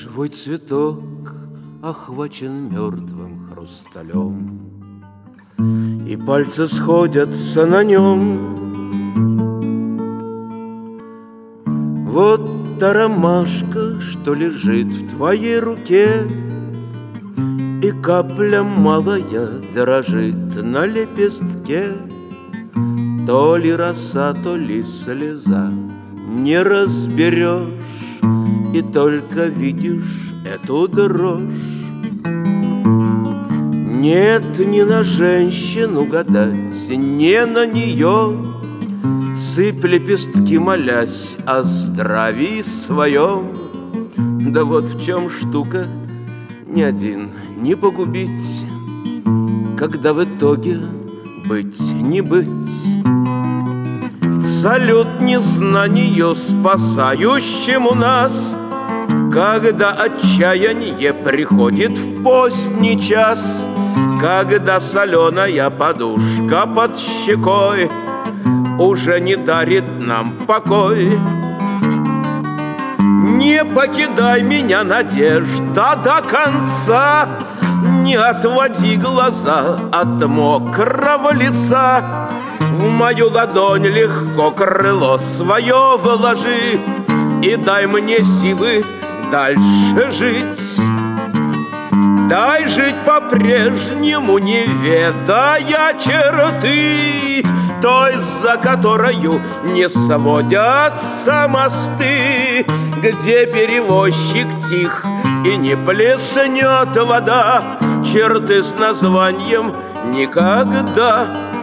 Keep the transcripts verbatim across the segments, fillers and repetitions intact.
Твой цветок охвачен мертвым хрусталем, и пальцы сходятся на нем. Вот та ромашка, что лежит в твоей руке, и капля малая дрожит на лепестке. То ли роса, то ли слеза, не разберешь, и только видишь эту дрожь. Нет, не на женщину гадать, не на нее. Сыпь лепестки, молясь о здравии своем. Да вот в чем штука, ни один не погубить, когда в итоге быть не быть. Салют незнанию, спасающему нас, когда отчаяние приходит в поздний час, когда соленая подушка под щекой уже не дарит нам покой. Не покидай меня, надежда, до конца, не отводи глаза от мокрого лица. В мою ладонь легко крыло свое вложи и дай мне силы дальше жить. Дай жить по-прежнему, не ведая черты той, за которою не сводятся мосты, где перевозчик тих и не плеснет вода, черты с названием никогда.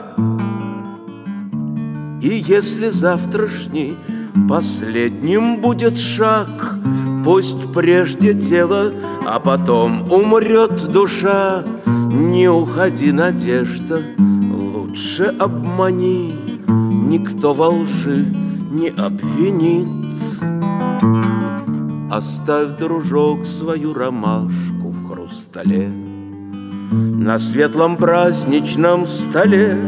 И если завтрашний последним будет шаг, пусть прежде тело, а потом умрет душа. Не уходи, надежда, лучше обмани, никто во лжи не обвинит. Оставь, дружок, свою ромашку в хрустале на светлом праздничном столе.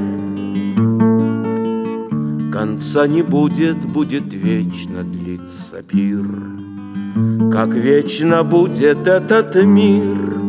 Конца не будет, будет вечно длиться пир, как вечно будет этот мир.